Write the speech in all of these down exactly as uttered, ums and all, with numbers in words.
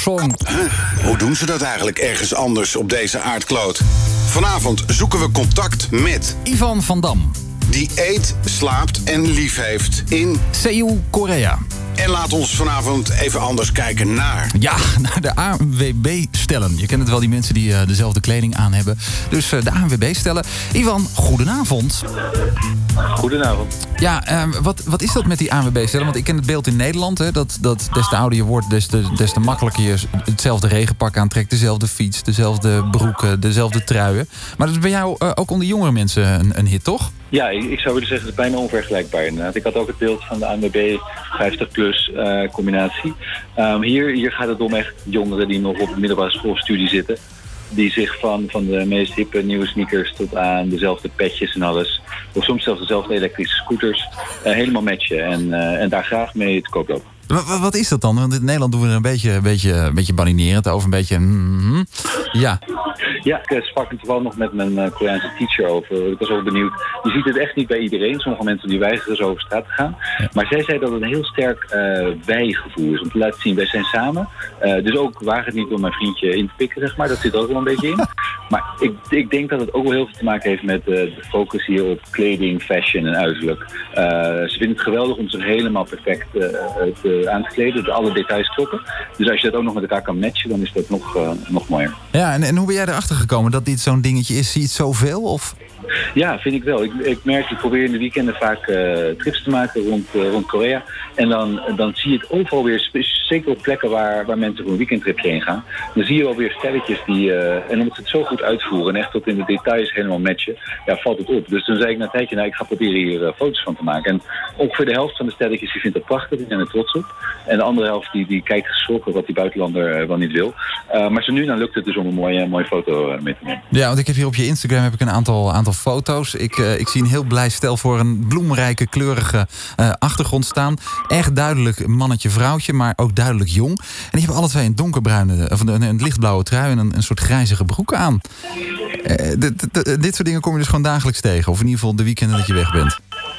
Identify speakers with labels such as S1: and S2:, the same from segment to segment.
S1: song.
S2: Huh? Hoe doen ze dat eigenlijk ergens anders op deze aardkloot? Vanavond zoeken we contact met
S1: Ivan van Dam.
S2: Die eet, slaapt en lief heeft in
S1: Seoul, Korea.
S2: En laat ons vanavond even anders kijken naar...
S1: Ja, naar de A N W B-stellen. Je kent het wel, die mensen die uh, dezelfde kleding aan hebben. Dus uh, de A N W B-stellen. Ivan, goedenavond.
S3: Goedenavond.
S1: Ja, uh, wat, wat is dat met die A N W B-stellen? Want ik ken het beeld in Nederland, hè, dat, dat des te ouder je wordt... Des te, des te makkelijker je hetzelfde regenpak aantrekt. Dezelfde fiets, dezelfde broeken, dezelfde truien. Maar dat is bij jou uh, ook onder jongere mensen een, een hit, toch?
S3: Ja, ik, ik zou willen zeggen, het is bijna onvergelijkbaar inderdaad. Ik had ook het beeld van de A N W B vijftig plus uh, combinatie. Um, hier, hier gaat het om echt jongeren die nog op de middelbare schoolstudie zitten. Die zich van, van de meest hippe nieuwe sneakers tot aan dezelfde petjes en alles... of soms zelfs dezelfde elektrische scooters uh, helemaal matchen. En, uh, en daar graag mee te koop lopen.
S1: Wat, wat is dat dan? Want in Nederland doen we er een beetje, een beetje, een beetje badinerend over. Een beetje... Mm-hmm. Ja.
S3: Ja, ik sprak er toevallig nog met mijn uh, Koreaanse teacher over. Ik was ook benieuwd. Je ziet het echt niet bij iedereen. Sommige mensen die weigeren zo over straat te gaan. Ja. Maar zij zei dat het een heel sterk uh, wij-gevoel is. Om te laten zien, wij zijn samen. Uh, dus ook waag het niet om mijn vriendje in te pikken, zeg maar. Dat zit er ook wel een beetje in. Maar ik, ik denk dat het ook wel heel veel te maken heeft met uh, de focus hier op kleding, fashion en uiterlijk. Uh, ze vinden het geweldig om zich helemaal perfect uh, te, aan te kleden. De alle details kloppen. Dus als je dat ook nog met elkaar kan matchen, dan is dat nog, uh, nog mooier.
S1: Ja, en, en hoe ben jij erachter gekomen dat dit zo'n dingetje is? Zie je het zoveel? Of?
S3: Ja, vind ik wel. Ik, ik merk, ik probeer in de weekenden vaak uh, trips te maken rond, uh, rond Korea. En dan, dan zie je het overal weer, zeker op plekken waar, waar mensen voor een weekendtripje heen gaan. Dan zie je wel weer stelletjes die, uh, en omdat ze het zo goed uitvoeren en echt tot in de details helemaal matchen, ja, valt het op. Dus toen zei ik na een tijdje, nou, ik ga proberen hier uh, foto's van te maken. En ongeveer de helft van de stelletjes die vindt het prachtig, die zijn er trots op. En de andere helft die, die kijkt geschrokken wat die buitenlander uh, wel niet wil. Uh, maar zo nu dan lukt het dus om een mooie, mooie foto uh, mee te nemen.
S1: Ja, want ik heb hier op je Instagram heb ik een aantal, aantal foto's. Ik, uh, ik zie een heel blij stel voor een bloemrijke, kleurige uh, achtergrond staan. Echt duidelijk mannetje, vrouwtje, maar ook duidelijk jong. En die hebben alle twee een donkerbruine, of een, een lichtblauwe trui en een, een soort grijzige broek aan. Uh, d- d- d- dit soort dingen kom je dus gewoon dagelijks tegen. Of in ieder geval de weekenden dat je weg bent.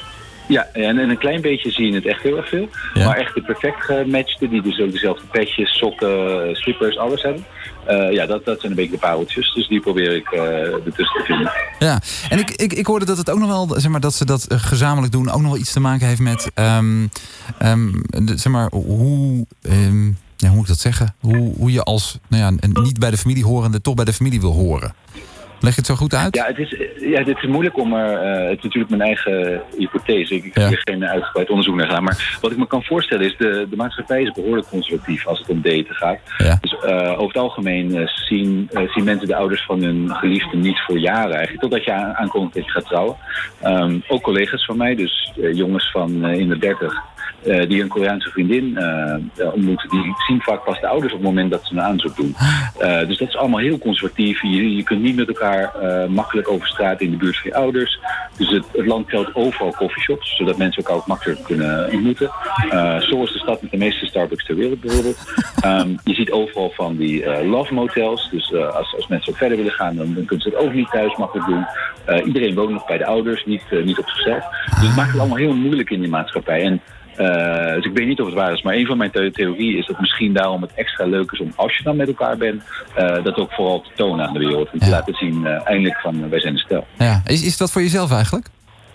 S3: Ja, en, en een klein beetje zie je het echt heel erg veel. Ja. Maar echt de perfect gematchte, die dus ook dezelfde petjes, sokken, slippers, alles hebben. Uh, ja, dat, dat zijn een beetje de pareltjes. Dus die probeer ik uh, ertussen te vinden.
S1: Ja, en ik, ik, ik hoorde dat het ook nog wel, zeg maar, dat ze dat uh, gezamenlijk doen, ook nog wel iets te maken heeft met, um, um, de, zeg maar, hoe, um, ja, hoe moet ik dat zeggen? Hoe, hoe je als, nou ja, niet bij de familie horende, toch bij de familie wil horen. Leg je het zo goed uit?
S3: Ja, het is, ja, het is moeilijk om er... Uh, het is natuurlijk mijn eigen hypothese. Ik, ik heb ja. hier geen uitgebreid onderzoek naar gedaan. Maar wat ik me kan voorstellen is... de, de maatschappij is behoorlijk conservatief als het om daten gaat. Ja. Dus uh, over het algemeen uh, zien, uh, zien mensen de ouders van hun geliefde niet voor jaren eigenlijk. Totdat je aan, aankomt dat je gaat trouwen. Um, ook collega's van mij, dus uh, jongens van uh, in de dertig... Uh, die een Koreaanse vriendin uh, ontmoeten, die zien vaak pas de ouders op het moment dat ze een aanzoek doen. Uh, dus dat is allemaal heel conservatief. Je, je kunt niet met elkaar uh, makkelijk over straat in de buurt van je ouders. Dus het, het land telt overal coffeeshops, zodat mensen elkaar ook makkelijk kunnen ontmoeten. Uh, Seoul is de stad met de meeste Starbucks ter wereld bijvoorbeeld. Um, je ziet overal van die uh, love motels. Dus uh, als, als mensen ook verder willen gaan, dan, dan kunnen ze het ook niet thuis makkelijk doen. Uh, iedereen woont nog bij de ouders, niet, uh, niet op zichzelf. Dus het maakt het allemaal heel moeilijk in die maatschappij. En Uh, dus ik weet niet of het waar is, maar een van mijn the- theorieën is dat misschien daarom het extra leuk is om, als je dan met elkaar bent, uh, dat ook vooral te tonen aan de wereld. En te ja. laten zien, uh, eindelijk van, uh, wij zijn een stel.
S1: Ja. Is, is dat voor jezelf eigenlijk?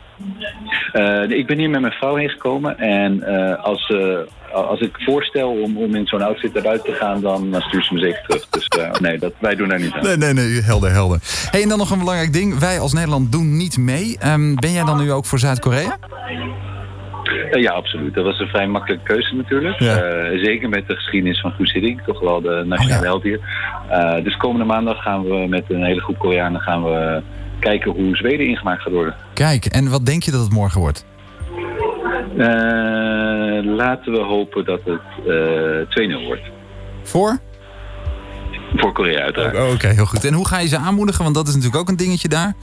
S3: Uh, ik ben hier met mijn vrouw heen gekomen en uh, als, uh, als ik voorstel om, om in zo'n outfit naar buiten te gaan, dan, dan stuurt ze me zeker terug. Dus uh, nee, dat, wij doen daar niet aan.
S1: Nee, nee, nee, helder, helder. Hey, en dan nog een belangrijk ding. Wij als Nederland doen niet mee. Um, ben jij dan nu ook voor Zuid-Korea?
S3: Uh, ja, absoluut. Dat was een vrij makkelijke keuze natuurlijk. Ja. Uh, zeker met de geschiedenis van Guus Hiddink, toch wel de nationale oh, ja. held hier. Uh, dus komende maandag gaan we met een hele groep Koreanen gaan we kijken hoe Zweden ingemaakt gaat worden.
S1: Kijk, en wat denk je dat het morgen wordt?
S3: Uh, laten we hopen dat het uh, twee nul wordt.
S1: Voor?
S3: Voor Korea uiteraard.
S1: Oh, Oké, okay, heel goed. En hoe ga je ze aanmoedigen? Want dat is natuurlijk ook een dingetje daar.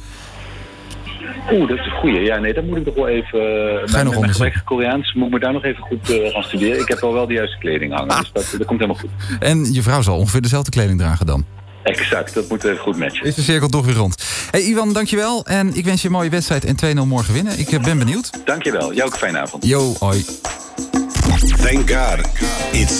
S3: Oeh, dat is een goeie. Ja, nee, dat moet ik nog wel even...
S1: Ga je nog
S3: mijn gebrek Koreaans moet ik me daar nog even goed uh, gaan studeren. Ik heb al wel de juiste kleding hangen, ah. dus dat, dat komt helemaal goed.
S1: En je vrouw zal ongeveer dezelfde kleding dragen dan?
S3: Exact, dat moet even goed matchen.
S1: Is de cirkel toch weer rond. Hey Ivan, dankjewel. En ik wens je een mooie wedstrijd en twee nul morgen winnen. Ik ben benieuwd.
S3: Dankjewel. Jou ook een fijne avond.
S1: Yo, hoi.
S2: Thank God. It's